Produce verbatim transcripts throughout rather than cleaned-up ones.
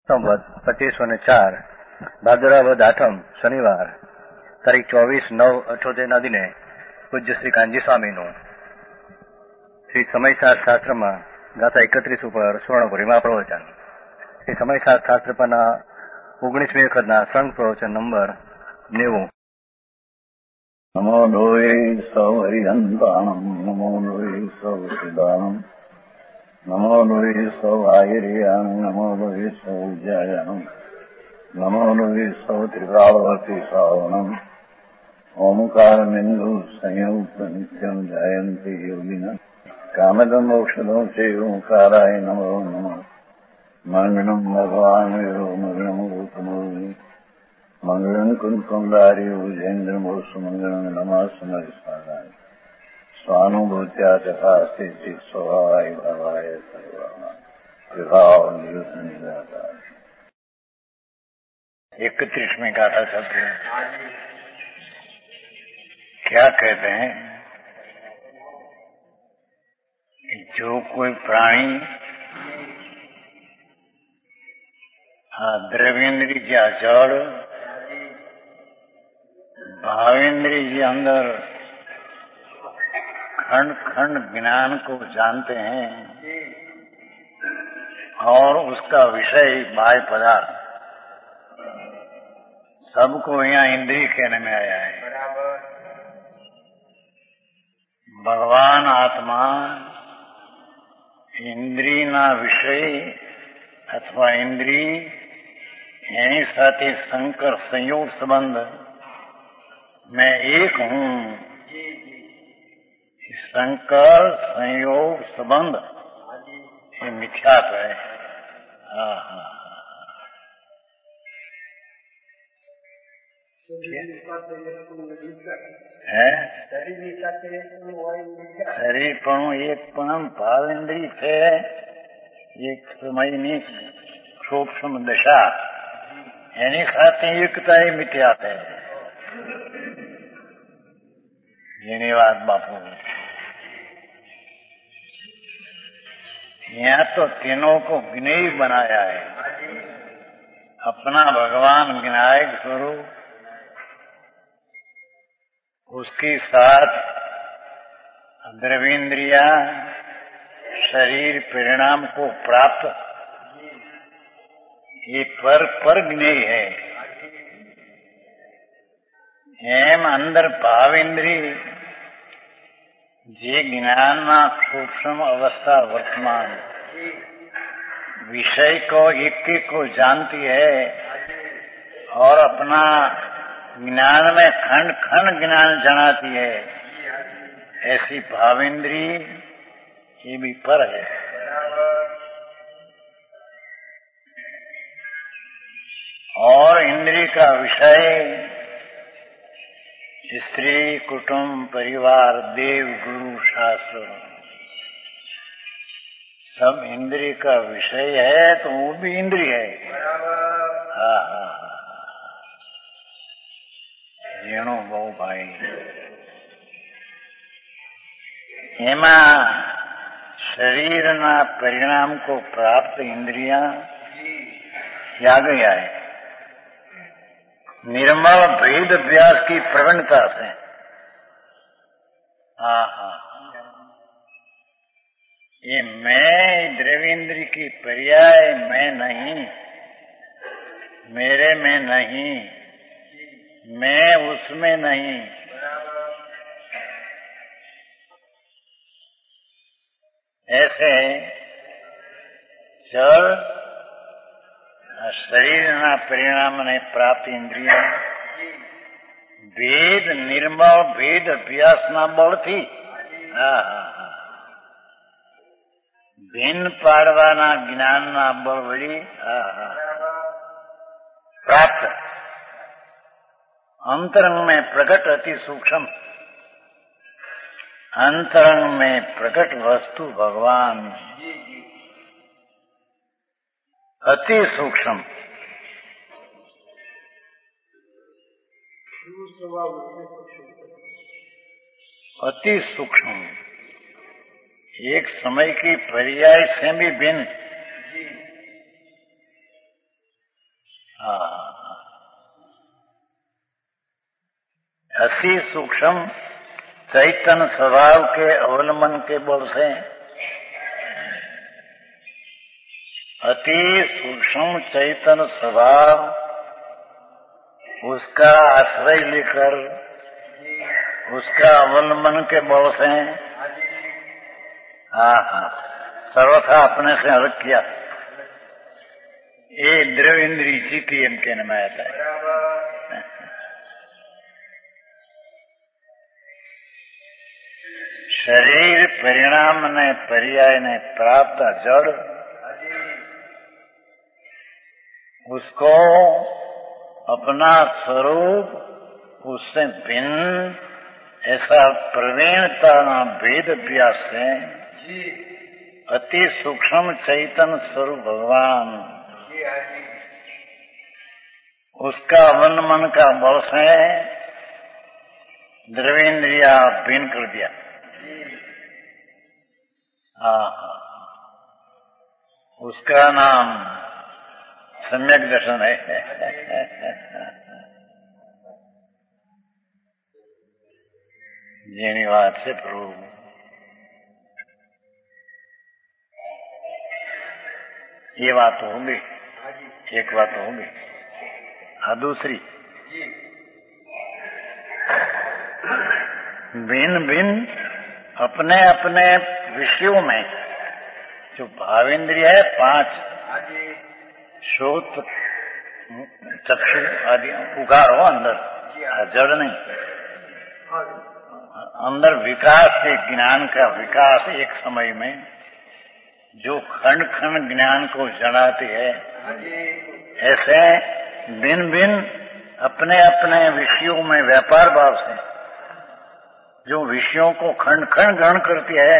સંવત પચીસો ને ચાર ભાદરવા વદ આઠમ શનિવાર તારીખ ચોવીસ નવ અઠોતેરના દિને પૂજ્ય શ્રી કાનજી સ્વામીનું શ્રી સમયસાર શાસ્ત્રમાં ગાથા એકત્રીસ ઉપર સુવર્ણપુરીમાં પ્રવચન. શ્રી સમયસાર શાસ્ત્ર પરના ઓગણીસમી વખતના સંઘ પ્રવચન નંબર નેવું. નમો લોહી સૌ હરિહંતાણમ, નમો લોહી સૌ સિદ્ધાણમ, નમો લોહી સૌ આયર્યામ, નમો લોહી સૌ જયામ, નમો લોહી સૌ ત્રિકાળવતી શ્રાવણમ, ઓમકાર બિંદુ સંયુક્ત નિત્યમ જયંતી યોગિન કામદમ ઔષધો છે ઓંકારાય નમો નમઃ. મંગળમ ભગવાન વિરો મંગળમ ગૌતમોની મંગળમ કુંકુમધારી ઉજેન્દ્રમો સુમંગળમ નમઃ સમરિસ્વાદાય સ્વાનુભૂત્યા તથા સ્થિતિ સ્વભાવાય ભાવાય સર્વમાં વિભાવ નિયુત નિરાકાર. इकतीसवीं गाथा चलती है. क्या कहते हैं कि जो कोई प्राणी द्रव्येंद्री या जड़ भावेंद्री जी अंदर खंड खंड ज्ञान को जानते हैं और उसका विषय बाह्य पदार्थ सबको यहाँ इंद्रिय कहने में आया है. भगवान आत्मा इंद्रिय ना विषय अथवा इंद्रिय एनी साथे संकर संयोग संबंध मैं एक हूँ. संकर संयोग संबंध ये मिथ्यात्व है. हाँ हाँ શરીર પણ એક પણ ભાવ ઇન્દ્રિય છે. એક સમયની સૂક્ષ્મ દશા એની સાથે એકતા એ મિથ્યા છે. એની વાત બાપુ यहाँ तो तीनों को ज्ञेय बनाया है. अपना भगवान विनायक स्वरूप उसके साथ द्रव्येंद्रिया शरीर परिणाम को प्राप्त ये पर पर ज्ञेय है. एम अंदर भावेंद्री जे ज्ञान ना सूक्ष्म अवस्था वर्तमान विषय को एक एक को जानती है और अपना ज्ञान में खंड खंड ज्ञान जनाती है. ऐसी भावेंद्री ये भी पर है. और इंद्रिय का विषय स्त्री कुटुंब परिवार देव गुरु शास्त्र सब इंद्रिय का विषय है तो वो भी इंद्रिय है. हाँ हाँ જેણો બહુ ભાઈ એમાં શરીરના પરિણામ को प्राप्त इंद्रिया क्या गया है. निर्मल भेद अभ्यास की प्रवणता से हाँ हाँ ये मैं द्रव्येंद्रिय की पर्याय मैं नहीं, मेरे में नहीं, मैं उसमें नहीं. ऐसे जड़ शरीરના પરિણામને પ્રાપ્ત ઇન્દ્રિય ભેદ નિર્મળ ભેદ અભ્યાસના બળથી ભિન્ન પાડવાના જ્ઞાનના બળ વળી પ્રાપ્ત अंतरंग में प्रकट अति सूक्ष्म अंतरंग में प्रकट वस्तु भगवान अति सूक्ष्म अति सूक्ष्म एक समय की पर्याय से भी भिन्न अति सूक्ष्म चैतन्य स्वभाव के अवलंबन के बल से, अति सूक्ष्म चैतन्य स्वभाव उसका आश्रय लेकर उसका अवलंबन के बल से हाँ हाँ सर्वथा अपने से अलग किया। ये द्रव्येंद्री चित्ती इनके में आता है। शरीर परिणाम ने पर्याय ने प्राप्त जड़ उसको अपना स्वरूप उससे भिन्न ऐसा प्रवीणता वेद अभ्यास से अति सूक्ष्म चैतन्य स्वरूप भगवान उसका अवलंबन का बल से द्रव्येंद्रिया भिन्न कर दिया। हाँ हाँ उसका नाम सम्यक दर्शन है। જેની વાત છે પ્રભુ ये बात तो होगी, एक बात तो होगी। हाँ दूसरी भिन्न भिन्न अपने अपने विषयों में जो भावेंद्रिय है पांच श्रोत चक्षु आदि उगारो अंदर जड़ नहीं, अंदर विकास से ज्ञान का विकास एक समय में जो खंड खंड ज्ञान को जनाती है, ऐसे भिन्न भिन्न अपने अपने विषयों में व्यापार भाव से जो विषयों को खंड खंड ग्रहण करती है,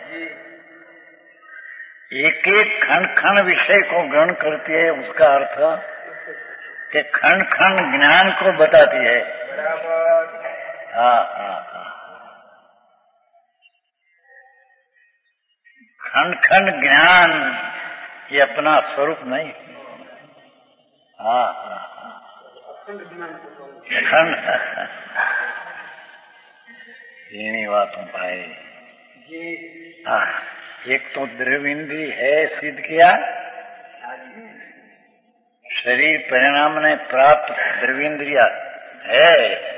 एक एक खंड खंड विषय को ग्रहण करती है, उसका अर्थ कि खंड खंड ज्ञान को बताती है। हाँ हाँ हाँ खंड खंड ज्ञान ये अपना स्वरूप नहीं। हाँ हाँ खंड इन्हीं बातों पाए। हाँ एक तो द्रव्येंद्रिय है सिद्ध किया, शरीर परिणाम ने प्राप्त द्रव्येंद्रिया है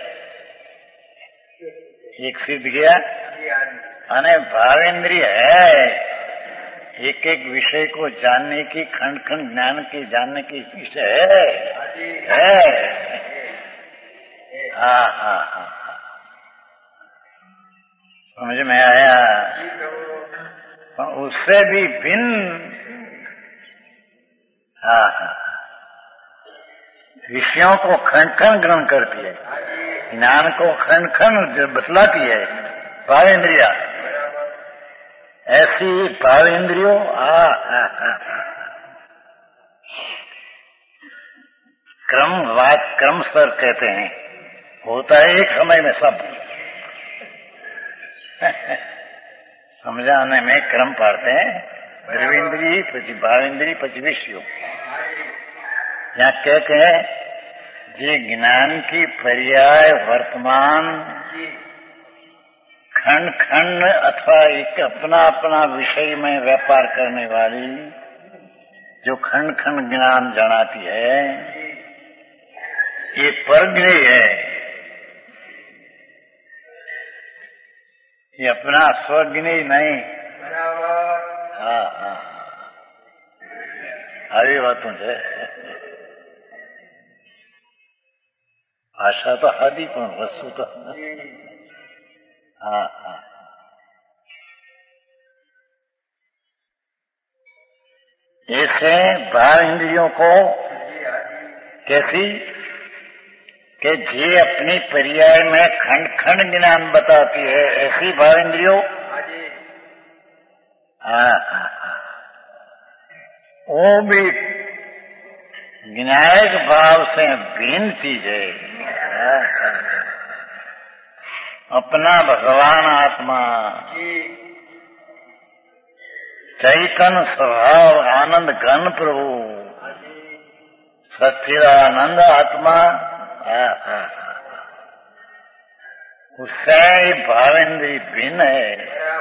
एक सिद्ध किया, अने भावेंद्रिय है एक एक विषय को जानने की खंड खंड ज्ञान की जानने की विषय है, है। हाँ हाँ हाँ समझ में आया। उससे भी भिन्न हाँ हाँ विषयों को खंड खंड ग्रहण करती है, ज्ञान को खंड खंड बतलाती है भावेंद्रिया। ऐसी भावेंद्रियों आ क्रम वाद क्रम स्तर कहते हैं, होता है एक समय में सब समझाने में क्रम पाड़ते हैं। द्रव्येंद्रिय પછી भावेंद्रिय પછી विषयों। यहाँ कहते हैं जे ज्ञान की पर्याय वर्तमान खंड खंड अथवा एक अपना अपना विषय में व्यापार करने वाली जो खंड खंड ज्ञान जनाती है, ये परज्ञेय है, ये अपना स्वज्ञेय नहीं। हाँ हाँ આવી વાતો છે। ભાષા તો હાદી પણ વસ્તુ તો हाँ हाँ ऐसे बाहर इंद्रियों को कैसी कि जे अपनी पर्याय में खंड खंड ज्ञान बताती है, ऐसी बाहर इंद्रियों हाँ हाँ वो भी ज्ञायक भाव से भिन्न चीज है। हाँ, हाँ, अपना भगवान आत्मा चैतन्य स्वभाव आनंद घन प्रभु सच्चिदानंद आत्मा उससे भावेंद्री भिन्न है।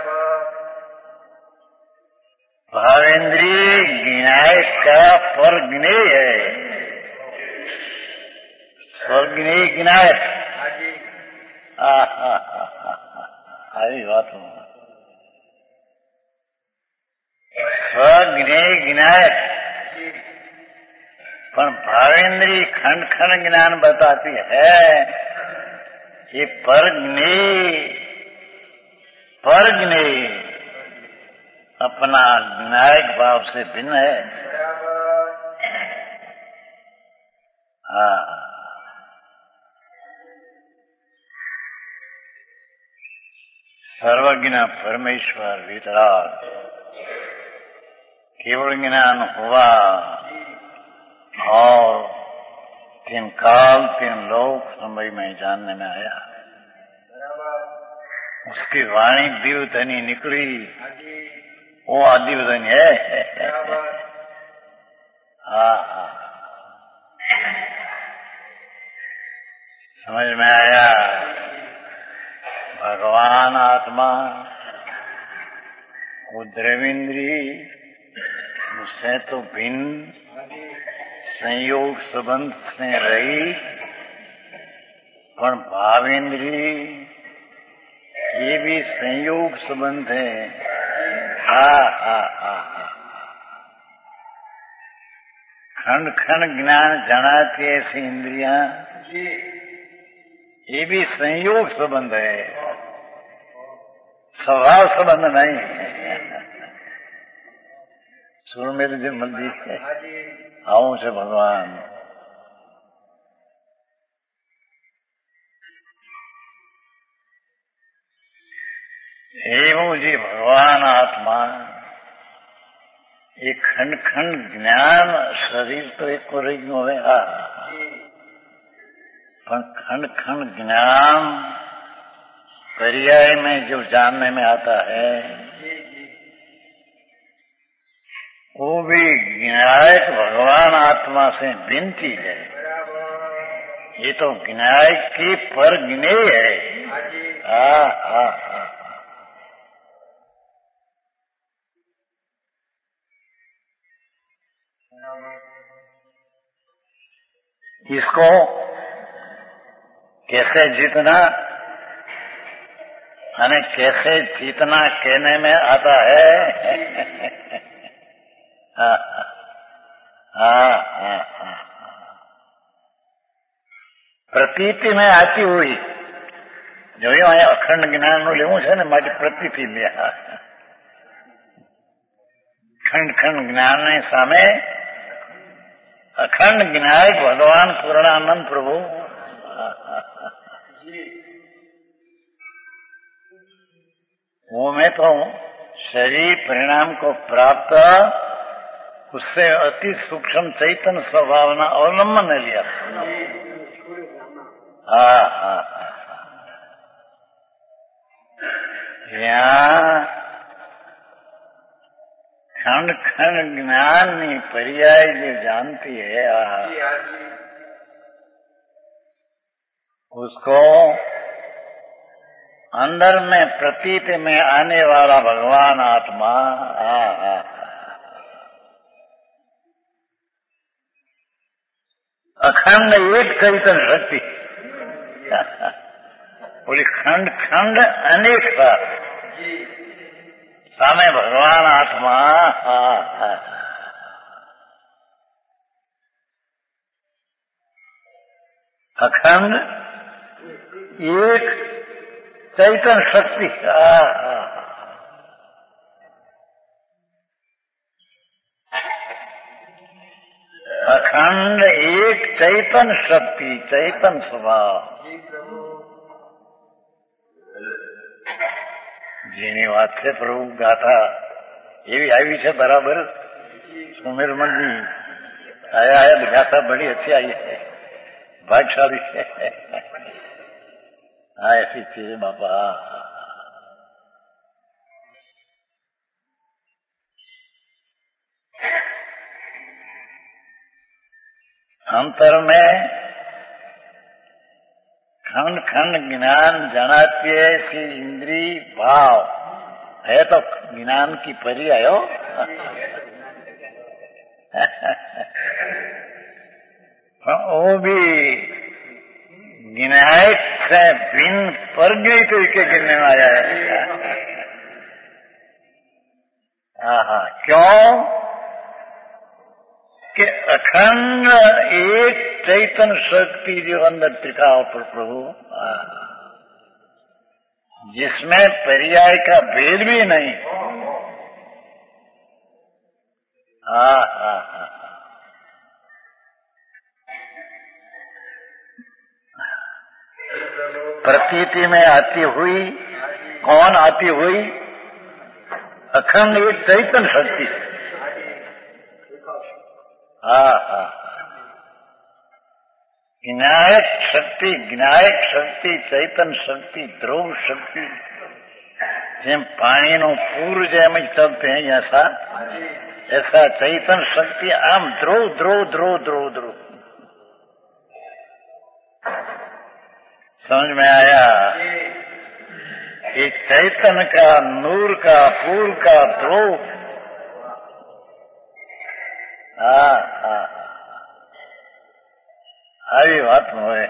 भावेंद्री ज्ञाय का पर ज्ञेय है, स्वर्गीय ज्ञाय। આવી વાત સ્વજ્ઞેય જ્ઞાયક, पर भावेंद्री खंड खंड ज्ञान बताती है। ये परज्ञेय परज्ञेय अपना ज्ञायक भाव से भिन्न है। हाँ, सर्वज्ञ परमेश्वर वितराग केवल ज्ञान हुआ और तीन काल तीन लोक समय में जानने में आया। उसकी वाणी दिव्यधनी निकली, वो आदिव्यधनी है। हाँ हाँ, समझ में आया। भगवान आत्मा वो द्रविंद्री उससे तो भिन्न संयोग संबंध से रही, पर भावेंद्री ये भी संयोग संबंध है। हा हा हा खंड खंड ज्ञान जनाती ऐसी इंद्रियां, ये भी संयोग संबंध है, स्वभाव संबंध नहीं है। सुन मेरे जी मंदी આવું છે ભગવાન। એવું જે ભગવાન આત્મા એ ખંડ ખંડ જ્ઞાન શરીર તો એક રહી ગયું હવે, હા, पर खंड खंड ज्ञान पर्याय में जो जानने में आता है वो भी ज्ञायक भगवान आत्मा से भिन्न चीज है। ये तो ज्ञायक की पर ज्ञेय है। हाँ हाँ हाँ, इसको कैसे जीतना અને कैसे जीतना कहने में आता है। हाँ हाँ हाँ हाँ, प्रतीति में आती हुई जो અહીં અખંડ જ્ઞાન નું લેવું છે ને, માટે પ્રતીતિ લે। ખંડ ખંડ જ્ઞાન ની સામે અખંડ જ્ઞાયક ભગવાન પૂર્ણાનંદ પ્રભુ वो मैं तो शरीर परिणाम को प्राप्त उससे अति सूक्ष्म चैतन्य स्वभावना अवलंबन ने लिया। हाँ हाँ, यहाँ खंड खंड ज्ञान नी पर्याय जो जानती है उसको अंदर में प्रतीत में आने वाला भगवान आत्मा आ, आ, अखंड एक चैतन्य शक्ति बोली खंड खंड अनेक था सामे भगवान आत्मा आ, आ, अखंड एक चैतन्य शक्ति। अखंड एक चैतन्य शक्ति, चैतन्य स्वभाव જેની વાત છે પ્રભુ ગાથા એવી આવી છે બરાબર। સુમેર મંડી આયા આયા ગાથા बड़ी अच्छी आई है, भाग्यशाली है। हाँ ऐसी चीज बाबा। अंतर में खंड खंड ज्ञान जनाती है ऐसी इंद्री भाव है तो ज्ञान की पर्याय हो। वो भी गिनायक से भिन्न पर गई तरीके गिनने में आया है। हाँ, क्यों कि अखंड एक चैतन्य शक्ति जो अंदर त्रिकाल पर प्रभु, जिसमें पर्याय का भेद भी नहीं। हाँ हाँ हाँ प्रतीति में आती हुई, कौन आती हुई? अखंड एक चैतन्य शक्ति। हाँ हाँ ज्ञायक शक्ति, ज्ञायक शक्ति, चैतन्य शक्ति, ध्रुव शक्ति, જેમ પાણીનું પૂર જેમ ચલते हैं ऐसा ऐसा चैतन्य शक्ति आम ध्रुव ध्रुव ध्रुव ध्रुव ध्रुव। समझ में आया? एक चैतन्य का, नूर का, पूर का ध्रुव। हाँ हाँ આવી વાત હોય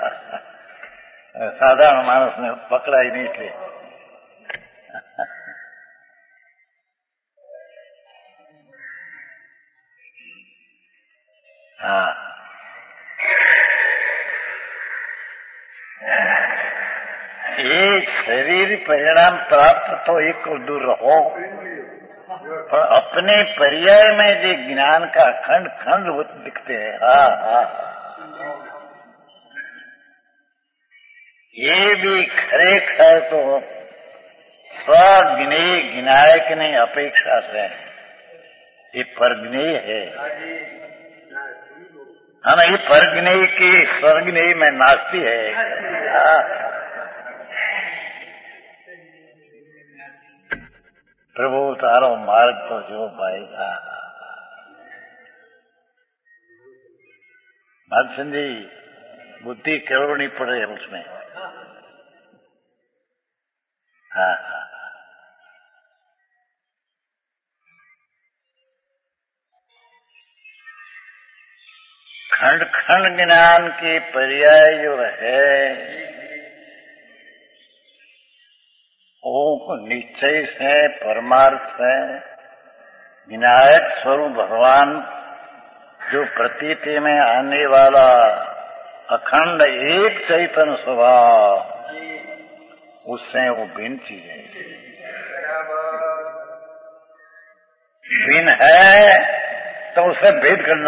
સાધારણ માણસને પકડાય નહીં એટલે। हाँ एक शरीर परिणाम प्राप्त तो एक दूर रहो, पर अपने पर्याय में जो ज्ञान का खंड खंड दिखते हैं। हाँ हाँ ये भी खरेखर तो स्वज्ञेय ज्ञायक ने अपेक्षा से ये परज्ञेय है। हाँ ये परज्ञेय की स्वर्गनेय में नास्ती है। प्रभु तारो मार्ग तो जो पाएगा। माधव जी बुद्धि केवड़नी पड़े उसमें। हाँ खंड खंड ज्ञान के पर्याय जो है वो निश्चय से, परमार्थ से, विनायक स्वरूप भगवान जो प्रतीति में आने वाला अखंड एक चैतन्य स्वभाव, उससे वो भिन्न चीज है। भिन्न है तो उसे भेद करना।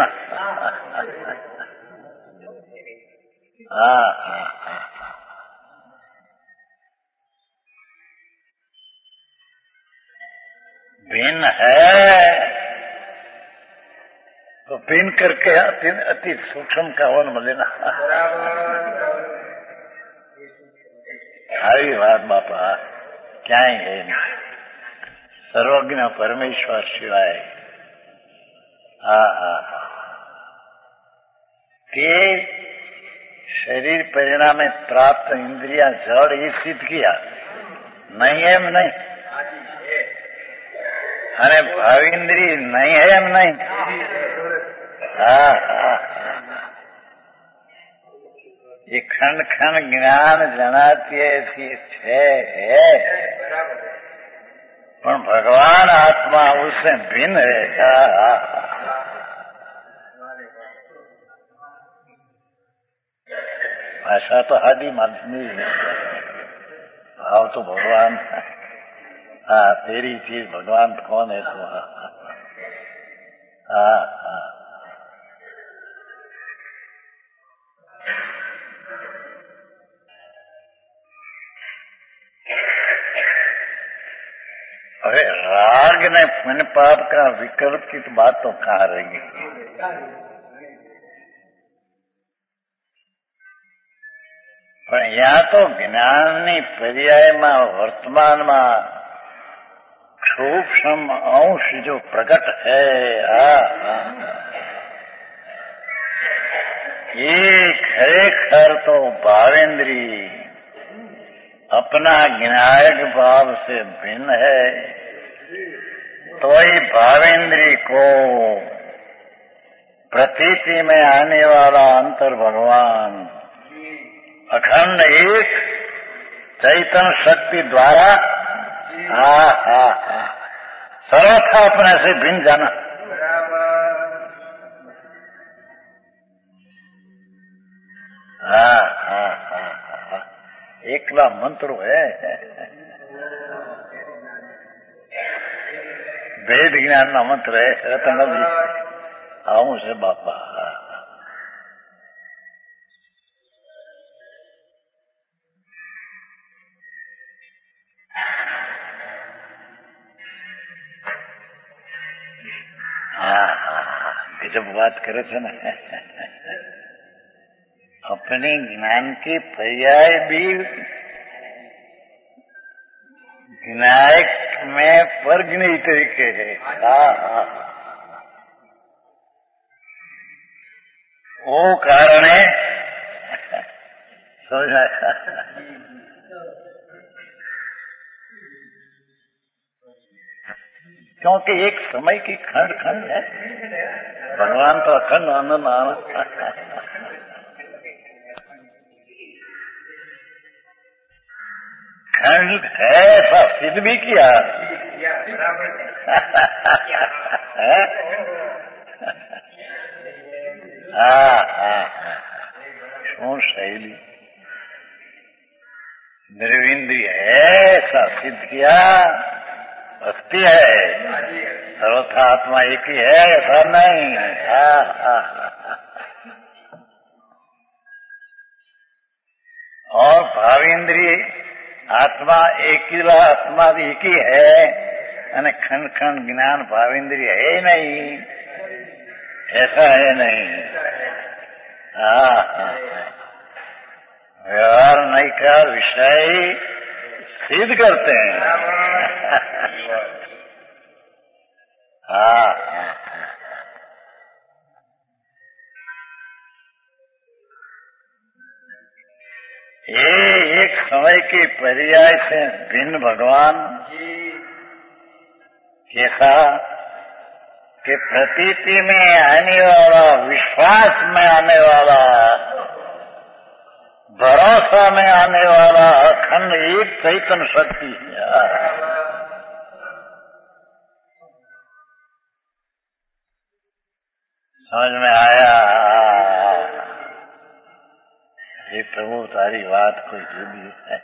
हाँ हाँ हाँ भिन्न है तो भिन्न करके अति, अति सूक्ष्म का वन में लेना। सारी बात बापा क्या ही है नहीं, सर्वज्ञ परमेश्वर शिवाय। हाँ हाँ के शरीर परिणाम में प्राप्त इंद्रिया जड़ ये सिद्ध किया नहीं है, हम नहीं अरे भाविंद्री नहीं है, हम नहीं। हाँ हाँ ये खंड खंड ज्ञान जनाती ऐसी है, पर भगवान आत्मा उससे भिन्न है। भाषा तो आदि माध्यमी है, भाव तो भगवान। हाँ तेरी चीज भगवान कौन है तो। हाँ हाँ अरे राग ने पुण्य पाप का विकल्प की तो बात तो कहाँ रहेगी। पर यहाँ तो ज्ञानी पर्याय में वर्तमान में सूक्ष्म अंश जो प्रकट है, आ, आ, ये खरेखर तो भावेंद्री अपना ज्ञायक भाव से भिन्न है, तो ही भावेंद्री को प्रतीति में आने वाला अंतर भगवान अखंड एक चैतन्य शक्ति द्वारा हा हा हा सर्वथा अपने से भिन्न जाना। हाँ हाँ हाँ हाँ एकला मंत्र है, वेद ज्ञान ना मंत्र है। रतन जी आऊं से बापा हाँ हाँ गजब बात करे थे ना। अपने ज्ञान की पर्याय भी ज्ञायक में परज्ञ तरीके है। हाँ वो कारण है, समझा? क्योंकि एक समय की खंड खंड है, भगवान तो अखंड आनंद आनंद खंड है, ऐसा सिद्ध भी किया। हाँ हाँ क्यों शैली निर्विंद्री है, ऐसा सिद्ध किया। अस्थि है, सर्वथा आत्मा एक ही है, ऐसा नहीं। हाँ हाँ और भावेंद्री आत्मा एक ही आत्मा एक ही है, અને खंड खंड ज्ञान भावेंद्री है नहीं, ऐसा है नहीं। हाँ हाँ व्यवहार नहीं का विषय सिद्ध करते हैं। हाँ हाँ ये एक समय के पर्याय से भिन्न भगवान कैसा कि प्रतीति में आने वाला, विश्वास में आने वाला, भरोसा में आने वाला अखंड एक चैतन्य शक्ति है। समझ में आया? ये प्रभु तारी बात कोई जुदी है,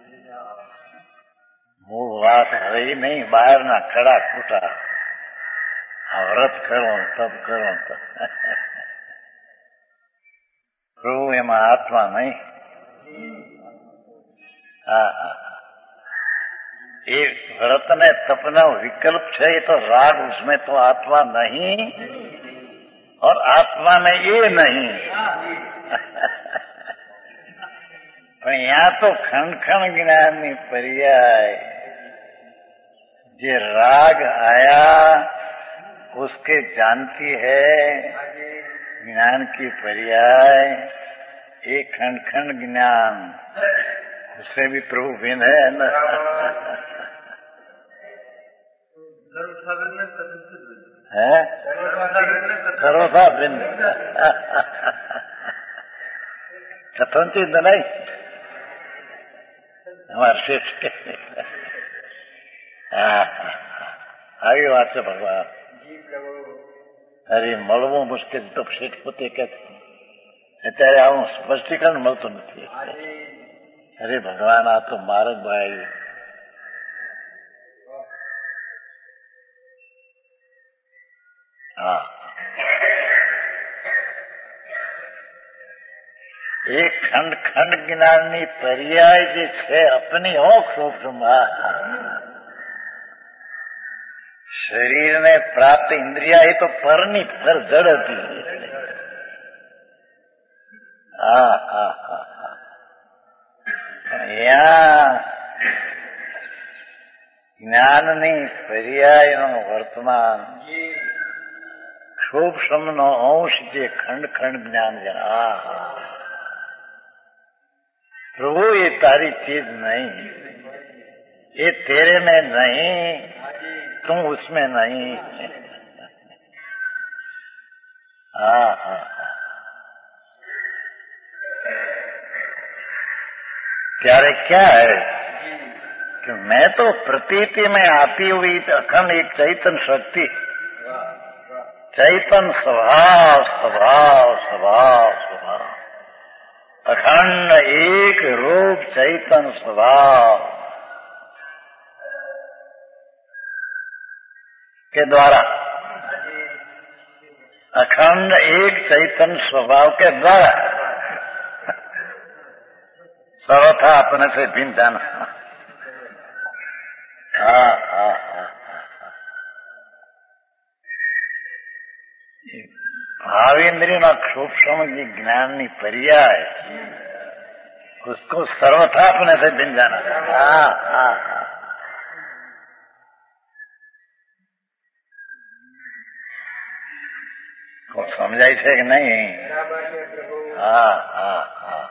मूल बात है ही नहीं, बाहर ना खड़ा खूटा व्रत करो तब करो तब। प्रभु एम आत्मा नहीं। हाँ हाँ ये व्रत ने तपना विकल्प है, ये तो राग, उसमें तो आत्मा नहीं और आत्मा में ये नहीं। पर यहाँ तो खंड खंड ज्ञानी पर्याय जे राग आया उसके जानती है ज्ञान की पर्याय एक खंड खंड ज्ञान, उससे भी प्रभु भिन्न है न। है सर्वथा भिन्न, कथनचित नहीं हमारे शेष के। आगे बात से भगवान अरे મળવું મુશ્કેલ તો શેઠ પોતે કે અત્યારે આવું સ્પષ્ટીકરણ મળતું નથી। અરે ભગવાન આ તો માર્ગ ભાઈ, હા એ ખંડ ખંડ જ્ઞાનની પર્યાય જે છે अपनी हो सूक्ष्म शरीर ने प्राप्त इंद्रिया ही तो परनी पर जड़ थी। हाँ हाँ हाँ यहाँ જ્ઞાનની પર્યાયનો વર્તમાન સૂક્ષ્મનો અંશ જે ખંડ ખંડ જ્ઞાન છે। આ प्रभु ये तारी चीज नहीं, ये तेरे में नहीं, तुम उसमें नहीं। हाँ हाँ प्यारे क्या है कि मैं तो प्रतीति में आती हुई अखंड एक चैतन्य शक्ति, चैतन्य स्वभाव स्वभाव स्वभाव स्वभाव, अखंड एक रूप चैतन्य स्वभाव के द्वारा, अखंड एक चैतन्य स्वभाव के द्वारा सर्वथा अपने से भिन्न जाना। हाँ हाँ हाँ भावेंद्रियों सूक्ष्म की ज्ञानी पर्याय उसको सर्वथा अपने से भिन्न जाना। हाँ हाँ हाँ को समझाई છે कि नहीं? हाँ हाँ हाँ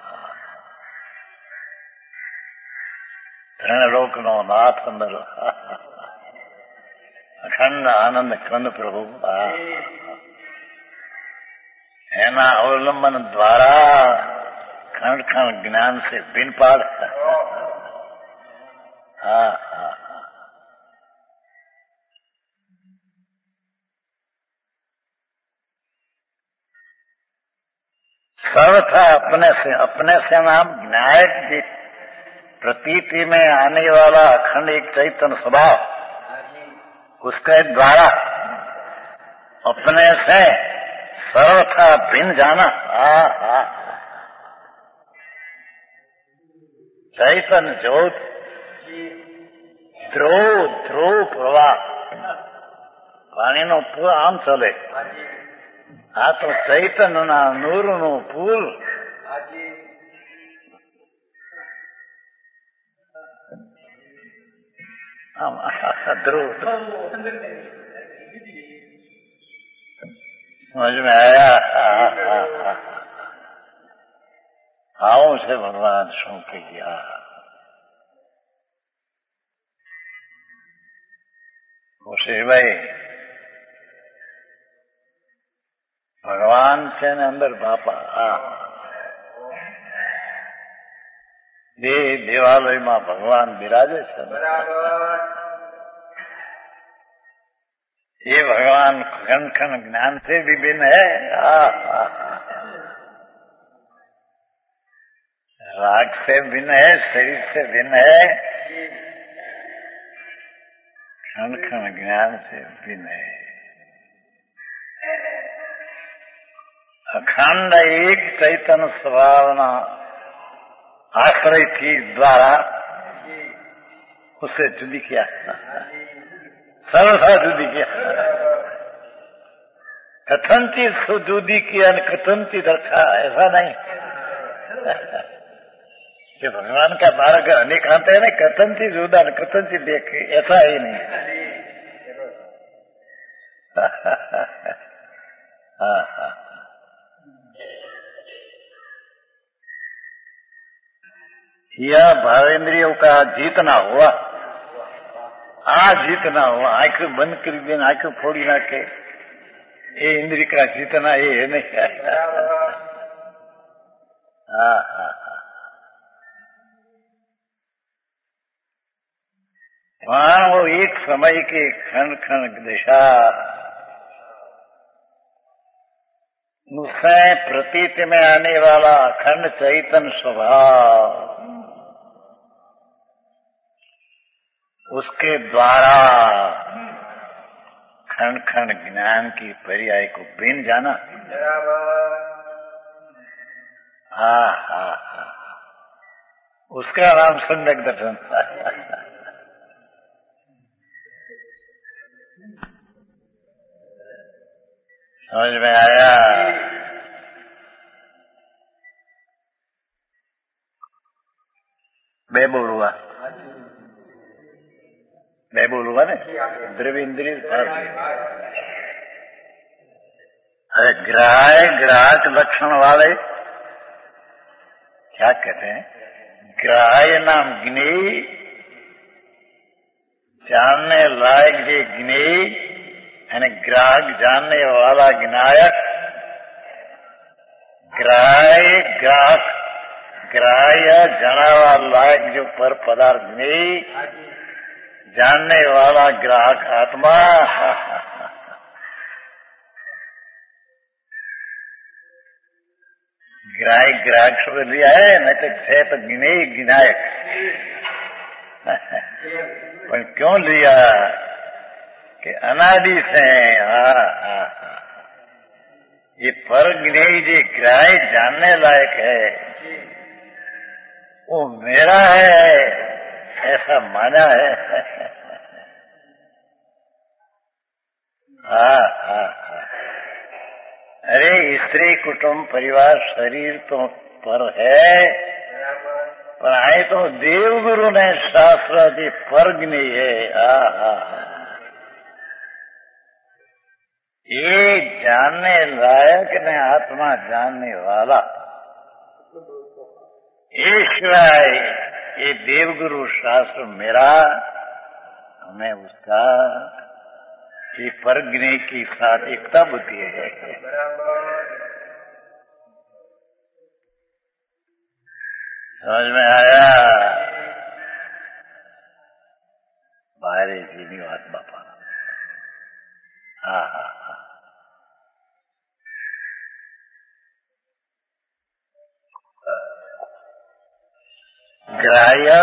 ત્રણ લોકનો નાથ અંદર અખંડ આનંદ કંદ પ્રભુ એના અવલંબન દ્વારા ખંડ ખંડ જ્ઞાન से बिन पार। हाँ हाँ सर्वथा अपने से, अपने से नाम विनायक जी प्रतीति में आने वाला अखंड एक चैतन्य स्वभाव, उसके द्वारा अपने से सर्वथा भिन्न जाना। हा हा चैतन्य ज्योत ध्रुव ध्रुव प्रवाह पानी नो पूल आम चले, आ तो चैतन्य ना नूर नो पूल ध्रुव समझ में आया? आओ से भगवान शू किया उसे भाई भगवान છે ને અંદર બાપા દે દેવાલયમાં ભગવાન બિરાજે છે। ये भगवान खंड खंड ज्ञान से भी भिन्न है। राग से भिन्न है, शरीर से भिन्न है, खंड खंड ज्ञान से भिन्न है। अखंड एक चैतन्य स्वभावना आश्रय थी द्वारा उसे जुदी किया, सर्वथा जुदी किया। कथनचित सो जुदी किया, कथनचित रखा, ऐसा नहीं कि भगवान का मार्ग अनेक आते हैं ना, कथनचित जुदा कथनचित देखे, ऐसा ही नहीं। हाँ हाँ यह भावेंद्रियों का जीतना हुआ, आ जीतना हुआ, आंखें बंद कर देना, आंखें फोड़ी ना के ये इंद्रिय का जीतना ये है नहीं। हाँ हाँ वहां वो एक समय के खंड खंड दिशा उससे प्रतीत में आने वाला अखंड चैतन्य स्वभाव, उसके द्वारा खंड खंड ज्ञान की पर्याय को भिन्न जाना। हाँ हाँ हाँ उसका नाम सम्यक दर्शन। समझ में आया? બે બોલ हुआ, બે બોल हुआ ना, द्रव्य इंद्रिय। अरे ग्राह ग्राहक लक्षण वाले क्या कहते हैं? ग्राह्य नाम ज्ञेय, जानने लायक जे ज्ञेय यानी ग्राहक जानने वाला ज्ञायक, ग्राह्य ग्राहक, ग्राह्य जानवा लायक जो पर पदार्थ ज्ञेय, जानने वाला ग्राहक आत्मा। ग्राहक ग्राहक शब्द लिया है, नहीं तो है तो ज्ञेय ज्ञायक। पर क्यों लिया कि अनादि से हा हा ये पर ज्ञेय जी ग्राह्य जानने लायक है, वो मेरा है ऐसा माना है। हा हा हा अरे स्त्री कुटुंब परिवार शरीर तो पर है, पर आए तो देवगुरु ने शास्त्र जी पर ज्ञेय है। हा हा ये जानने लायक ने आत्मा जानने वाला ईश्वर, ये देवगुरु शास्त्र मेरा, हमें उसका ये पर ज्ञेय की साथ एकता बुद्धि है। समझ में आया? बाहरी जीनी बात बापा। हाँ हाँ हाँ ग्राह्य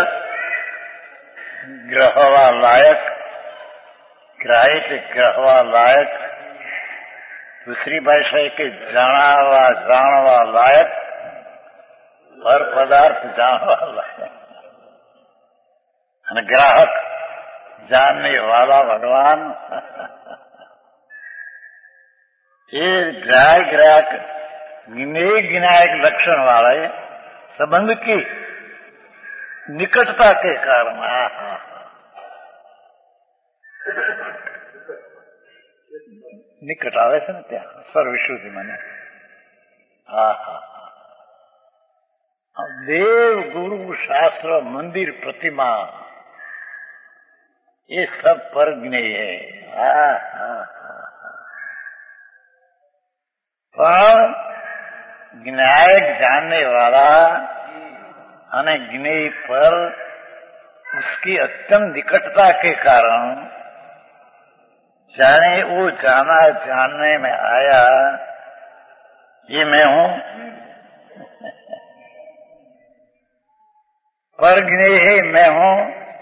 ग्रहवा लायक, ग्राह्य के ग्रहवा लायक, दूसरी भाषा के जानावा जानवा लायक, हर पदार्थ जानवा लायक, ग्राहक जानने वाला भगवान। ये ग्राह्य ग्राहक ज्ञेय ज्ञायक लक्षण वाला है, संबंध की निकटता के कारण। आहा निकट आवे से न त्या सर्वविश्रुति माने। आहा देव गुरु शास्त्र मंदिर प्रतिमा ये सब पर ज्ञेय है। आहा पर ज्ञायक जानने वाला अने ज्ञेय पर उसकी अत्यंत निकटता के कारण जाने वो जाना जानने में आया ये मैं हूं, पर ज्ञेय है मैं हूं।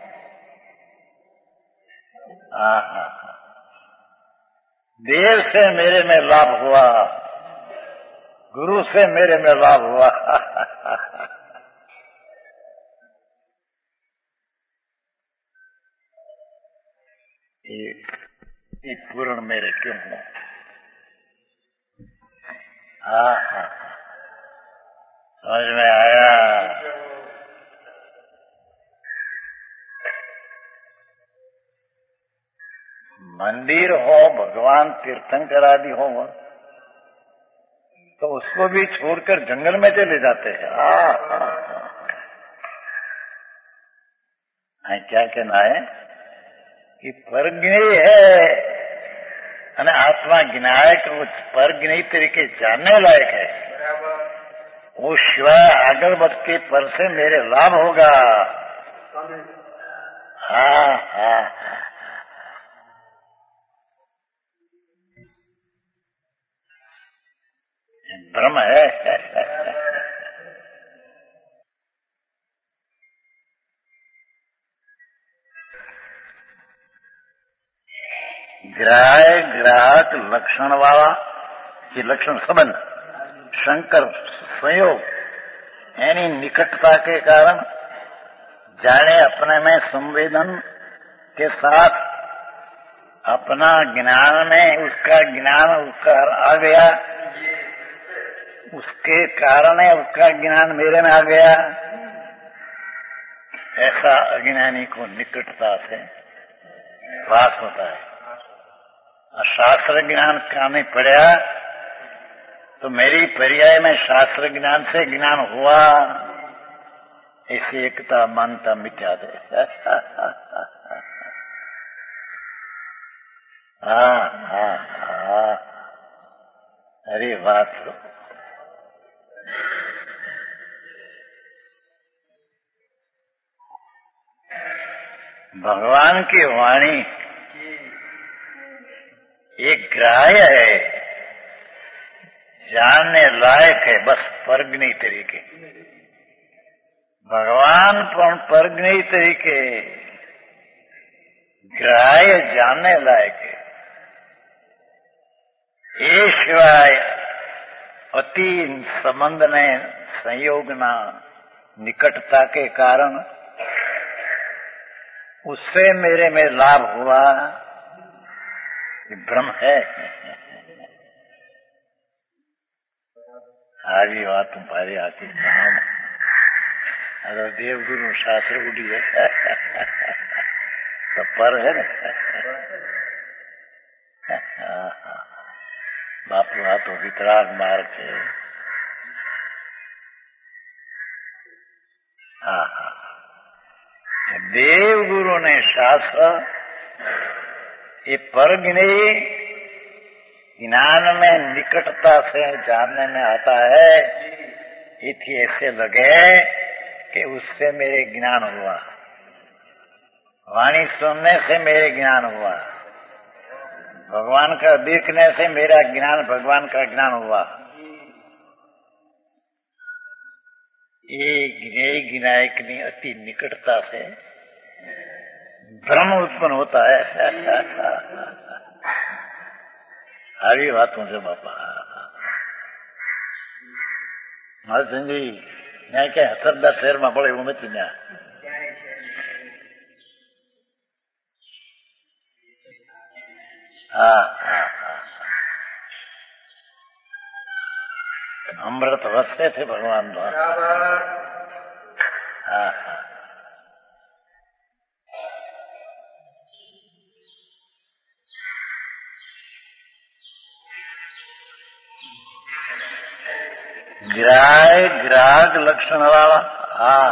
आहा देव से मेरे में लाभ हुआ, गुरु से मेरे में लाभ हुआ। ये, ये पूर्ण मेरे क्यों है? हाँ हाँ समझ में आया? मंदिर हो, भगवान तीर्थंकर आदि हो, तो उसको भी छोड़कर जंगल में चले जाते हैं। हाँ हाँ हाँ क्या कहना है कि पर ज्ञेय है અને આત્મા જ્ઞાયક પર જ્ઞેય તરીકે जानने लायक है। वो शिवाय आगे बढ़ के पर से मेरे लाभ होगा। हाँ हाँ भ्रम है। ग्राह्य ग्राहक लक्षण वाला ये लक्षण संबंध शंकर संयोग यानी निकटता के कारण जाने अपने में संवेदन के साथ अपना ज्ञान में उसका ज्ञान उसका आ गया, उसके कारण है उसका ज्ञान मेरे में आ गया। ऐसा अज्ञानी को निकटता से वास होता है। शास्त्र ज्ञान का नहीं पढ़ा तो मेरी पर्याय में शास्त्र ज्ञान से ज्ञान हुआ, ऐसी एकता मानता मिथ्या दे। हाँ हाँ हाँ, अरे बात भगवान की वाणी एक ग्राह्य है, जानने लायक है, बस परगनी तरीके। भगवान पर परगनी तरीके ग्राह्य जानने लायक है। ये सिवाय अति संबंध ने संयोगना निकटता के कारण उससे मेरे में लाभ हुआ, ये भ्रम है। हारी बात तुम्हारी आती नाम अरे देवगुरु शास्त्र उड़ी है तो पर है ना बापू आ तो वितराग मार्ग है। हाँ हाँ, देवगुरु ने शास्त्र ये परगिने ज्ञान में निकटता से जानने में आता है। इति ऐसे लगे कि उससे मेरे ज्ञान हुआ, वाणी सुनने से मेरे ज्ञान हुआ, भगवान का देखने से मेरा ज्ञान भगवान का ज्ञान हुआ। ये गिनाई गिनाई की अति निकटता से भ्रम उत्पन्न होता है। हरी बातों से बापा महाराज जी न्याय के सरदार शहर में पड़े उमें थी न्याय हाँ हाँ हाँ, अमृत वसते थे भगवान द्वारा। हाँ हाँ, ग्राह ग्राहक लक्षण वाला। हाँ,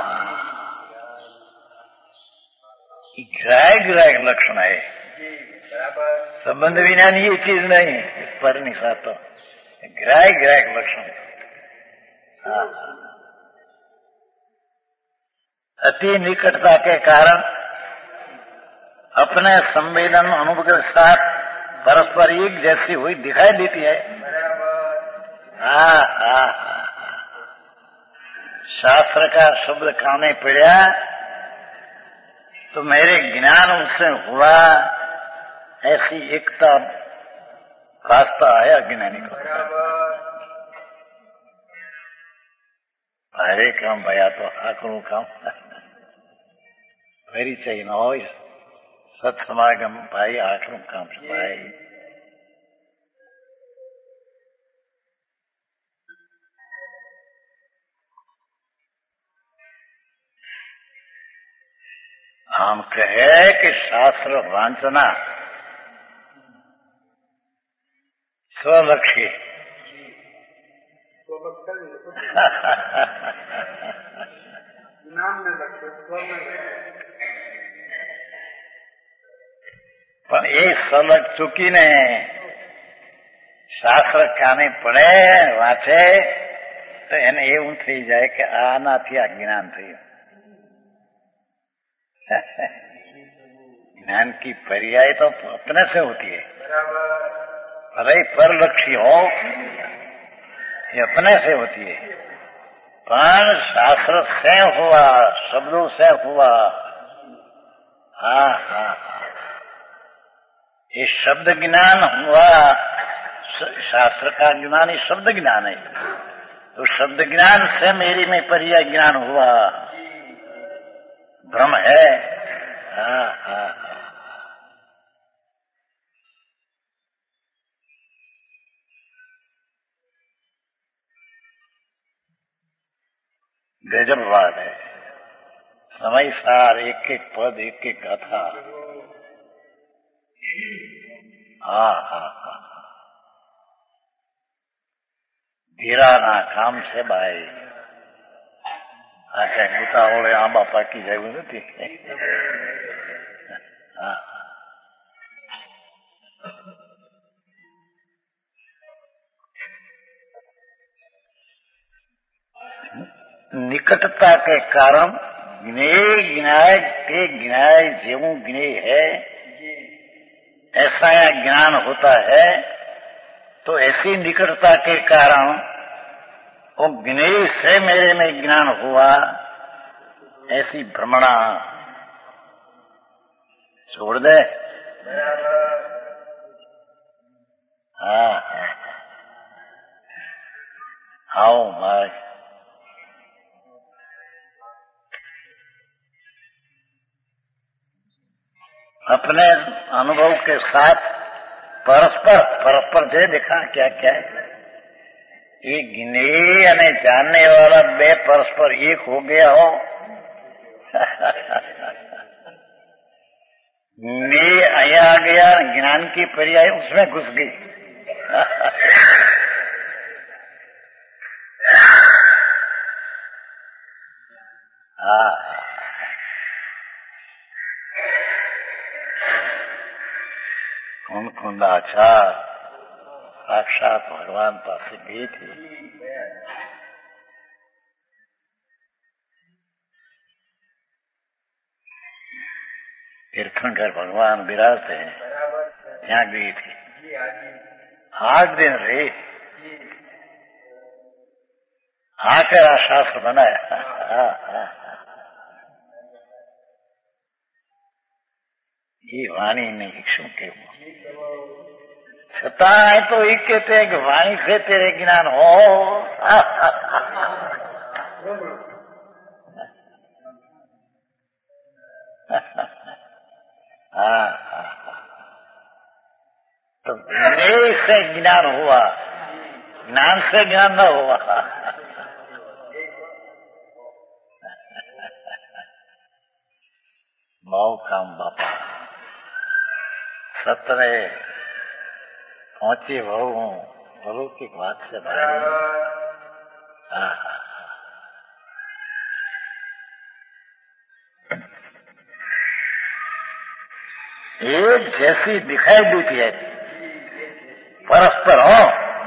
ग्राह ग्राहक लक्षण है, संबंध विज्ञान ये चीज नहीं पर नहीं सातो ग्राह ग्राहक लक्षण। हाँ, अति निकटता के कारण अपने संवेदन अनुभव के साथ परस्पर एक जैसी हुई दिखाई देती है। हाँ हाँ, शास्त्र का शब्द काने पड़ा तो मेरे ज्ञान उससे हुआ, ऐसी एकता रास्ता है अज्ञानी को। हरे काम भया तो आकड़ू काम वेरी चाहिए न हो सत्समागम भाई आकड़ू काम भाई। हम कहे कि शास्त्र वांचना स्वलक्ष्य પણ એ સલગ ચૂકીને શાસ્ત્ર કાને પડે વાંચે તો એને એવું થઈ જાય કે આનાથી આ જ્ઞાન થયું। ज्ञान की पर्याय तो अपने से होती है, भले ही परलक्षी हो ये अपने से होती है, पर शास्त्र से हुआ, शब्दों से हुआ। हाँ हाँ, ये शब्द ज्ञान हुआ, शास्त्र का ज्ञान ही शब्द ज्ञान है, तो शब्द ज्ञान से मेरी में पर्याय ज्ञान हुआ, भ्रम है। हाँ हाँ हाँ, गजब बात है। समय सार एक एक पद एक एक गाथा। हाँ हाँ हाँ, धीरा ना काम से भाई। આ ક્યાંક ઉતાવળે આંબા પાકી જાય નથી. હા, निकटता के कारण ज्ञेय ज्ञाय के ज्ञाय जेवं ज्ञेय है ऐसा या ज्ञान होता है. तो ऐसी निकटता के कारण वो ज्ञेय से मेरे में ज्ञान हुआ, ऐसी भ्रमणा छोड़ दे. हाँ हाँ, आओ भाई. अपने अनुभव के साथ परस्पर परस्पर दे देखा क्या क्या है. ये ज्ञेय અને जानने वाला बे परस्पर एक हो गया हो. ज्ञेय आया आ गया, ज्ञान की पर्याय उसमें घुस गई. हाँ, कुंकुंदाचार साक्षात भगवान पास गई थी. तीर्थंकर भगवान विराजते हैं, यहाँ गई थी. आठ दिन रही, आकर आ शास्त्र बनाया. ये वाणी ने શું કેવું છતાં તો એ કહેते कि वाणी से तेरे ज्ञान हो. हाँ, तो ज्ञेय से ज्ञान हुआ, ज्ञान से ज्ञान न हुआ. मऊ काम बापा सतरे पहुंची बहु अलौकिक बात से भाई. एक जैसी दिखाई देती है परस्पर हो.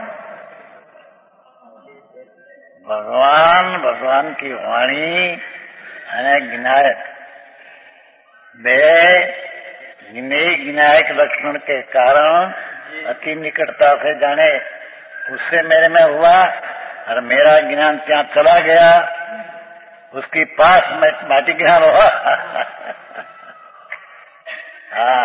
भगवान भगवान की वाणी અને જ્ઞાયક બે ज्ञेय ज्ञायक लक्षण के कारण अति निकटता से जाने उससे मेरे में हुआ और मेरा ज्ञान ત્યાં चला गया, उसकी पास माटी ज्ञान हुआ. हाँ,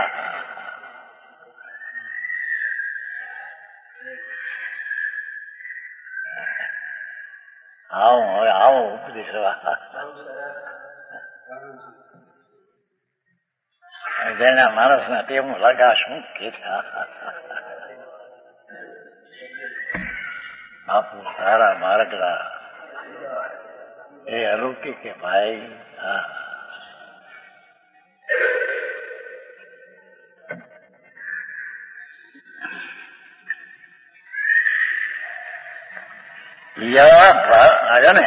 आओ आओ उपदेश. જેના માણસના તેવું લગા શું કે બાપુ સારા માર્ગડા એ અલૌકિક કે ભાઈ. હા, આજો ને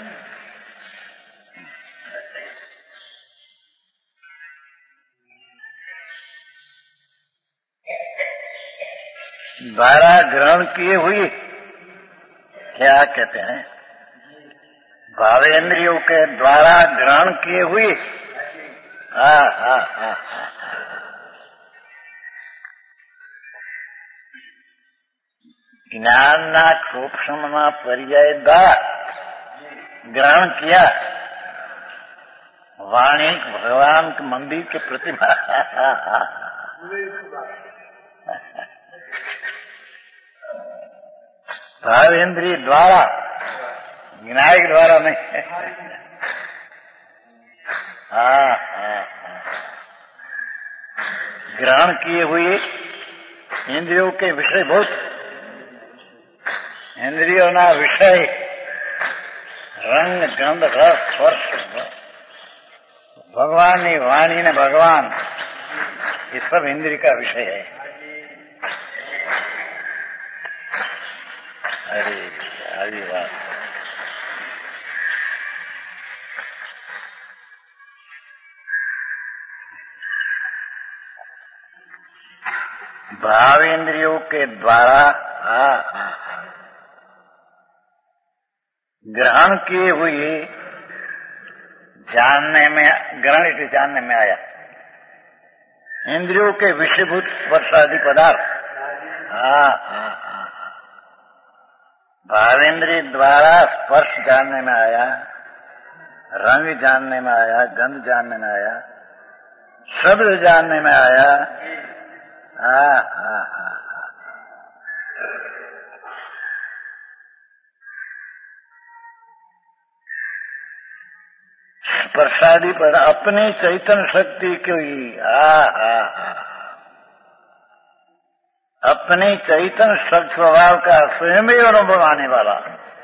द्वारा ग्रहण किए हुए क्या कहते हैं, भावेंद्रियों के द्वारा ग्रहण किए हुए. हाँ हाँ हाँ, ज्ञानना क्षोभना पर्याय द्वारा ग्रहण किया. वाणी भगवान के मंदिर के प्रतिमा. भावेंद्रिय द्वारा, विनायक द्वारा नहीं. हाँ हाँ, ग्रहण किए हुए इंद्रियों के विषय बहुत, इंद्रियों ना विषय रंग गंध रस स्पर्श भगवान ની वाणी ने भगवान ये सब इंद्रिय का विषय है. अरे हरी बात. भाव इंद्रियों के द्वारा आ, आ, ग्रहण किए हुए जानने में, ग्रहण इसे जानने में आया। इंद्रियों के विषयभूत स्पर्श आदि पदार्थ हाँ हाँ हाँ भावेंद्रिय द्वारा स्पर्श जानने में आया, रंग जानने में आया, गंध जानने में आया, शब्द जानने में आया। हाँ हाँ हाँ स्पर्शादि पर अपनी चैतन्य शक्ति को ही आ, आ, आ, अपनी चैतन्य शक्ति स्वभाव का स्वयं ही अनुभव आने वाला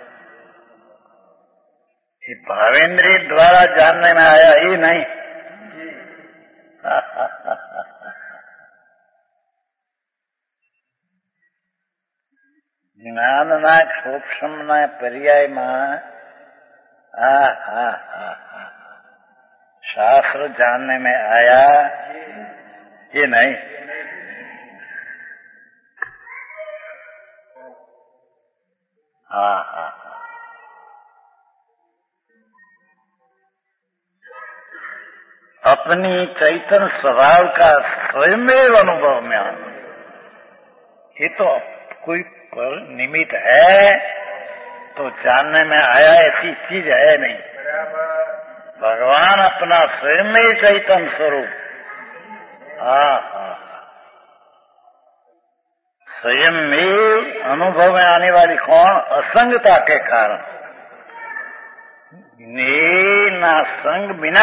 ये भावेंद्रिय द्वारा जानने में आया ही नहीं। જ્ઞાનના સૂક્ષ્મના પર્યાયમાં आ, आ, आ, आ, शास्त्र जानने में आया ये नहीं। हाँ हाँ अपनी चैतन्य स्वभाव का स्वयं अनुभव में आना, ये तो कोई पर निमित्त है तो जानने में आया, ऐसी चीज है नहीं। भगवान अपना स्वयं में चैतन्य स्वरूप हाँ हाँ स्वयं में अनुभव में आने वाली कौन? असंगता के कारण ज्ञे ना संग बिना,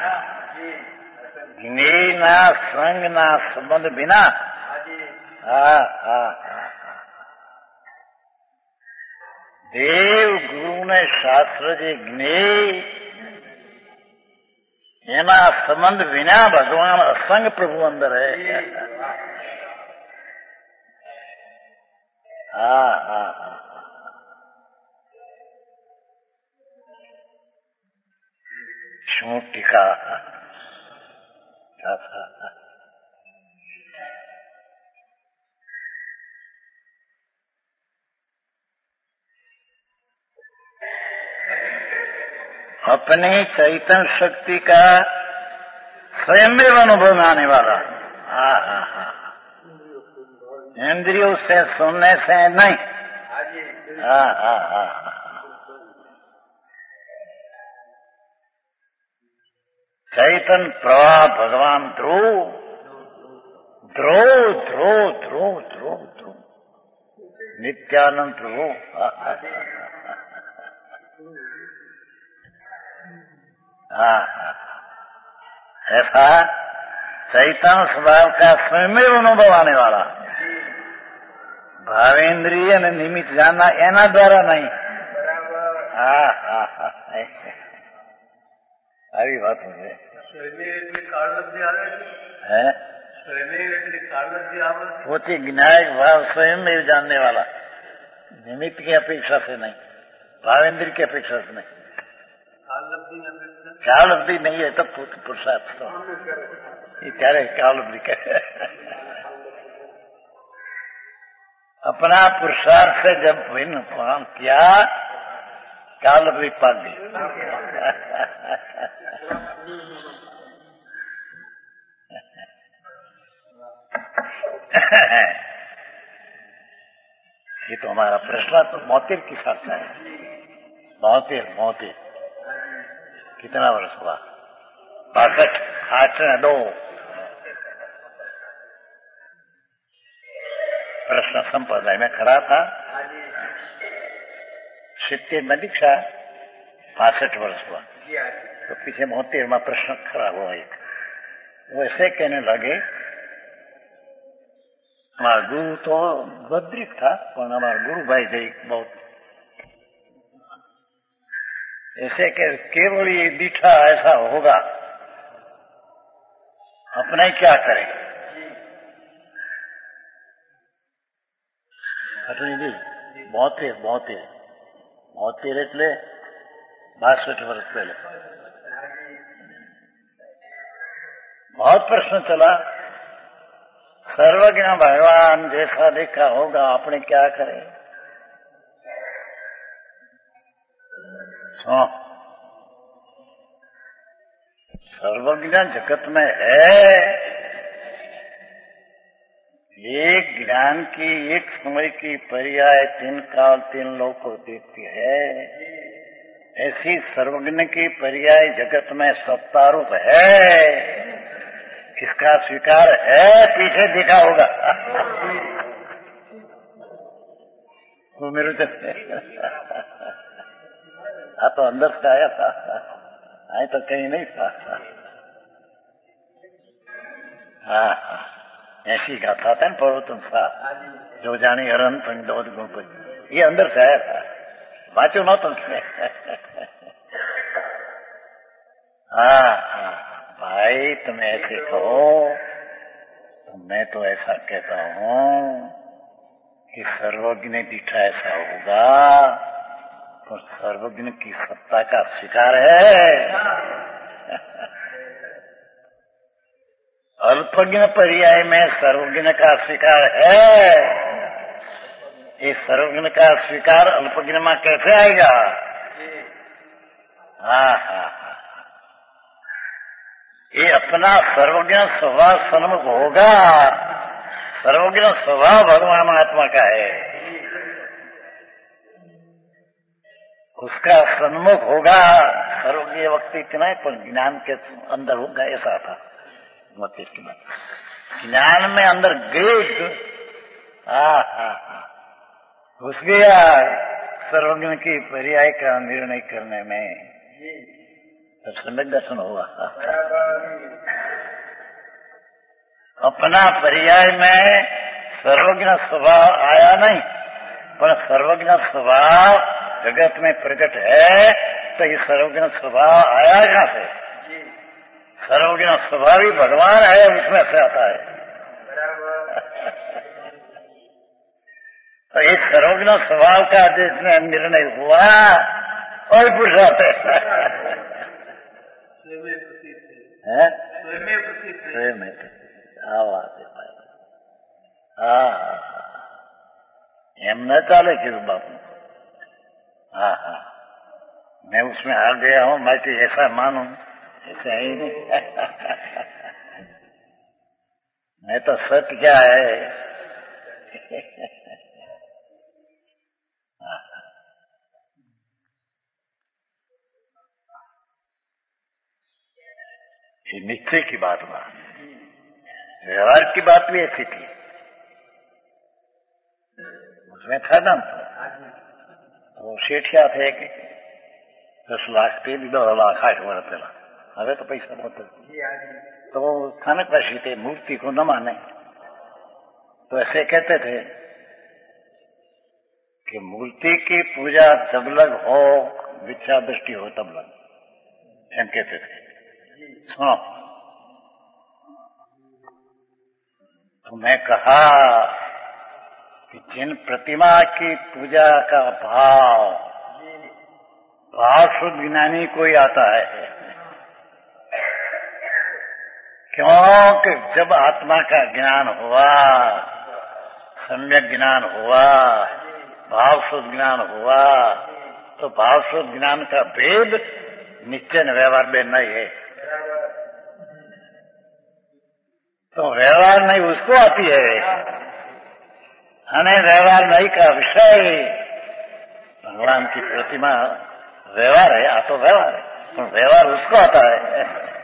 ज्ञे ना संग ना संबंध बिना हाँ हाँ देव गुरु ने शास्त्र जे ज्ञे एना संबंध विना भगवान असंग प्रभु अंदर है। हाँ हाँ शू टीका अपनी चैतन्य शक्ति का स्वयं में अनुभव में आने वाला हाँ हाँ हाँ इंद्रियों से सुनने से नहीं। हाँ हाँ हाँ चैतन्य प्रवाह भगवान ध्रुव ध्रुव ध्रुव ध्रुव ध्रुव ध्रुव नित्यानंद प्रभु हाँ ऐसा चैतन्य स्वभाव का स्वयं अनुभव आने वाला भावेंद्रिय ने निमित्त जानना एना द्वारा नहीं। हाँ हाँ हाँ આવી વાત છે પોતે જ્ઞાયક ભાવ स्वयं में जानने वाला निमित्त की अपेक्षा से नहीं, भावेंद्र की अपेक्षा से नहीं। काल अवधि नहीं है तब पुरुषार्थ तो ये कह रहे काल अवधि कह अपना पुरुषार्थ से जब भिन्न काम किया काल अवधि पाक गई। ये तो हमारा प्रश्न तो मौतेर की साथ है। मौतेर मौतेर कितना वर्ष हुआ? बासठ आठ दो प्रश्न संप्रदाय में खड़ा था। सित्तेर में दीक्षा बासठ वर्ष हुआ तो पीछे मोतेर में प्रश्न खड़ा हुआ एक वैसे कहने लगे हमारा गुरु तो बद्रिक था पर हमारा गुरु भाई थे बहुत ऐसे कि केवल ये दीठा ऐसा होगा अपना ही क्या करें। जी बहुतेर बहुतेर बहुतेर એટલે बासठ वर्ष पहले बहुत प्रश्न चला। सर्वज्ञ भगवान जैसा देखा होगा, अपने क्या करें। सो सर्वज्ञ जगत में है, एक ज्ञान की, एक समय की पर्याय तीन काल तीन लोक को देखती है। ऐसी सर्वज्ञ की पर्याय जगत में सत्तारूप है, इसका स्वीकार है, पीछे देखा होगा। वो मेरे हाँ तो अंदर से आया था, आए तो कहीं नहीं था। हाँ हाँ ऐसी गाथा था न पर्वतम सा जो जानी हरन पंडोद गुण, ये अंदर से आया था, वाचो न तुम। हाँ हाँ भाई तुम ऐसे कहो तो मैं तो ऐसा कहता हूँ कि सर्वज्ञ ने दिखा ऐसा होगा तो सर्वज्ञ की सत्ता का स्वीकार है। अल्पज्ञ पर्याय में सर्वज्ञ का स्वीकार है। ये सर्वज्ञ का स्वीकार अल्पज्ञ में कैसे आएगा? हाँ हाँ हाँ ये अपना सर्वज्ञ स्वभाव सन्मुख होगा। सर्वज्ञ स्वभाव भगवान महात्मा का है, उसका सन्मुख होगा। सर्वज्ञ वक्त इतना है पर ज्ञान के अंदर होगा, ऐसा था मत की बात। ज्ञान में अंदर गए, हाँ हाँ हाँ घुस गया सर्वज्ञ की पर्याय का निर्णय करने में, तब सम्यक दर्शन हुआ। अपना पर्याय में सर्वज्ञ स्वभाव आया नहीं, पर सर्वज्ञ स्वभाव जगत में प्रकट है, तो ये सर्वज्ञ स्वभाव आया कहां से? सर्वज्ञ स्वभाव ही भगवान है, उसमें से आता है। तो इस सर्वज्ञ स्वभाव का जिसमें निर्णय हुआ और पूछ जाते हैं स्वयं आवाज पाए। हाँ एम न चाले किस बाप में। हाँ हाँ मैं उसमें हार गया हूँ, मैं तो ऐसा मानूं, ऐसा ही नहीं। मैं तो सत्य क्या है। ये निश्चय की बात हुआ, व्यवहार की बात भी ऐसी थी, उसमें था ना वो सेठिया थे कि दस लाख थे, दस लाख आठ वर्ष पहला, હવે तो पैसा बहुत है। तो वो स्थानक वैसी थे, मूर्ति को न माने तो ऐसे कहते थे कि मूर्ति की पूजा जब लग हो, विचार दृष्टि हो तब लग, एम कहते थे। सुनो तो मैं कहा कि जिन प्रतिमा की पूजा का भाव भाव शुद्ध ज्ञानी को ही आता है, क्योंकि जब आत्मा का ज्ञान हुआ, सम्यक ज्ञान हुआ, भाव शुद्ध ज्ञान हुआ, तो भाव शुद्ध ज्ञान का भेद निश्चय व्यवहार में नहीं है। तो व्यवहार नहीं उसको आती है, हमें व्यवहार नहीं का विषय भगवान की प्रतिमा व्यवहार है, आ तो व्यवहार है, तो व्यवहार उसको आता है।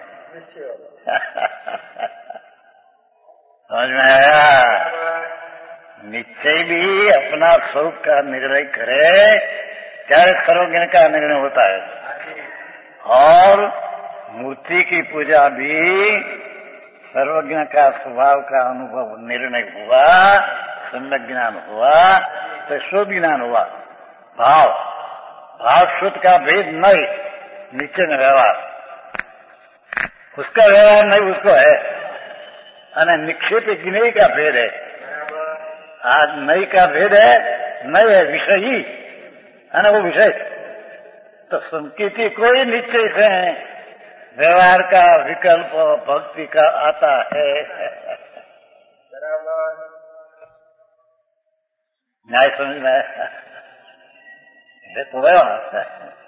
समझ में आया? निश्चय भी अपना स्वरूप का निर्णय करे, चाहे सर्वज्ञ का निर्णय होता है, और मूर्ति की पूजा भी सर्वज्ञ का स्वभाव का अनुभव निर्णय हुआ, सम्यक ज्ञान हुआ, तो शुद्ध ज्ञान हुआ। भाव भाव शुद्ध का भेद नहीं, नीचे में व्यवहार, उसका व्यवहार नहीं उसको है, अने निक्षेप गिनई का भेद है। आज नई का भेद है, नई है विषय ही, है ना वो विषय। तो संकेती कोई निश्चय से व्यवहार का विकल्प भक्ति का आता है। न्याय समझ में आया? तो व्यवहार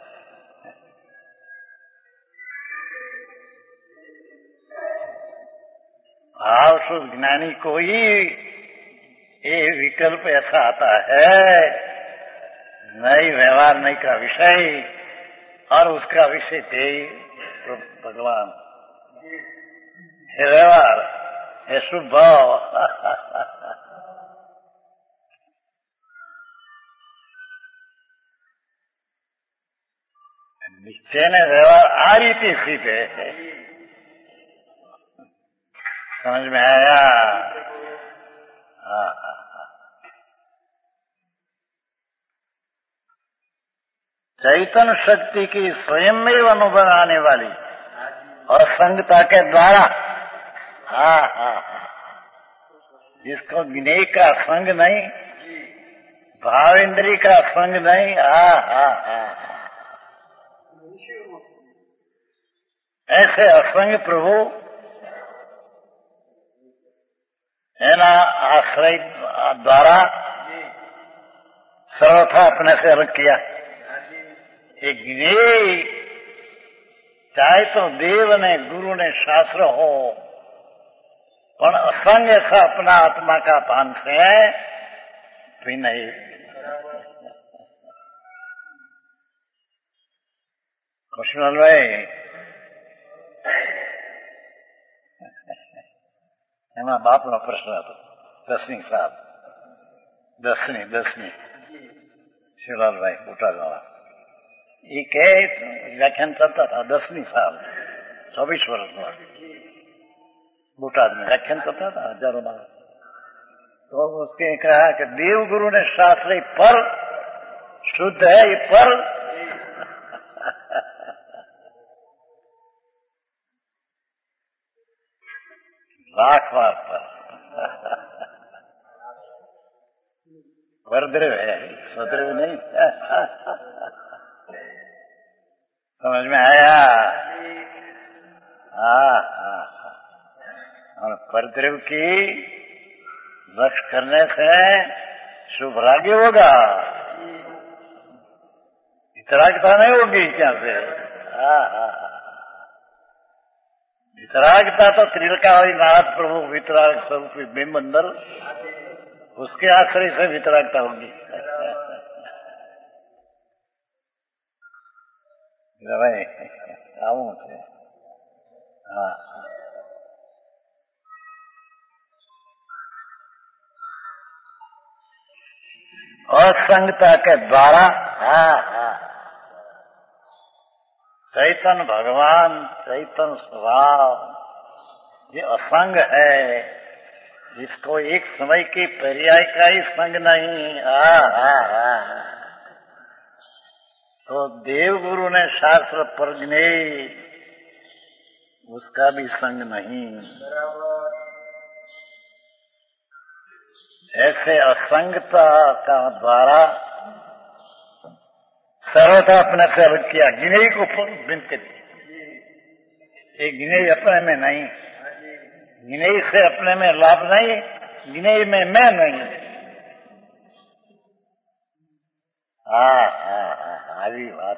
भाव शुद्ध ज्ञानी को ही ये विकल्प ऐसा आता है, नई व्यवहार नहीं का विषय और उसका विषय थे तो भगवान है। व्यवहार है शुभ भाव। निश्चय ने व्यवहार आ रीति सीधे समझ में आया? हाँ हाँ हाँ। चैतन्य शक्ति की स्वयं में अनुभव आने वाली और संगता के द्वारा, हाँ हाँ हाँ, जिसको ज्ञेय का संग नहीं, भावेंद्री का संग नहीं, हाँ हाँ हाँ, ऐसे असंग प्रभु है ना आश्रय द्वारा सर्वथा अपने से अलग किया। एक ज्ञेय चाहे तो देव ने गुरु ने शास्त्र हो, पर असंग ऐसा अपना आत्मा का पान से भी नहीं। कृष्ण भाई એમાં બાપનો પ્રશ્ન હતો, દસમી સાહેબ, દસની દસમી શિવલાલભાઈ બોટાદવાળા, એ કે વ્યાખ્યાન કરતા હતા દસમી સાલ ચોવીસ વર્ષમાં बोटाद में व्याख्यान करता था हजारों बार। तो उसके कहा कि देव गुरु ने शास्त्र पर शुद्ध है, ये पर लाख बार पर परद्रव है, स्वद्रव नहीं। समझ में आया? हाँ हाँ, और परद्रव की लक्ष्य करने से शुभ भाग्य होगा, वितरागता नहीं होगी क्या से। हाँ हाँ, वितरागता तो त्रिलकावली नाथ प्रभु वितराग स्वरूप बिंब अंदर, उसके आश्रय से वितरागता होगी। भाई आऊं थे। हाँ, असंगता के द्वारा, हाँ हाँ, चैतन्य भगवान, चैतन्य स्वभाव ये असंग है, जिसको एक समय के पर्याय का ही संग नहीं। हाँ हाँ हाँ, तो देव गुरु ने शास्त्र पर ज्ञेय, उसका भी संग नहीं। ऐसे असंगता का द्वारा सर्वथा अपने से अलग किया, ज्ञेय को बिंद कर दिया। ये ज्ञेय अपने में नहीं, ज्ञेय से अपने में लाभ नहीं, ज्ञेय में मैं नहीं। हाँ हाँ हाँ, આવી વાત।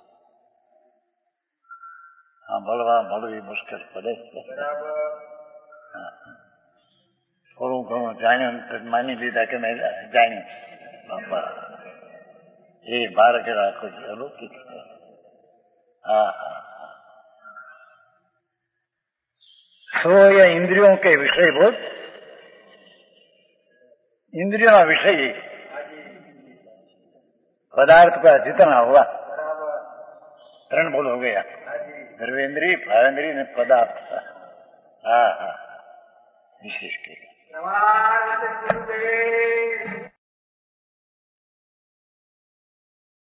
हाँ, बोलवा बोलवी मुश्किल पड़े। हाँ, થોડું ઘણું જાણ્યું માની લીધા કે મેં જાણ્યું, બાપા એ બાર કે રાખો અલૌકિક છે। हाँ हाँ, सो ये इंद्रियों के विषय बोध, इंद्रियों का विषय पदार्थ का जितना हुआ, त्रण बोल हो गया, गर्वेंद्री, भावेंद्री ने पदार्थ। हाँ हाँ, विशेष के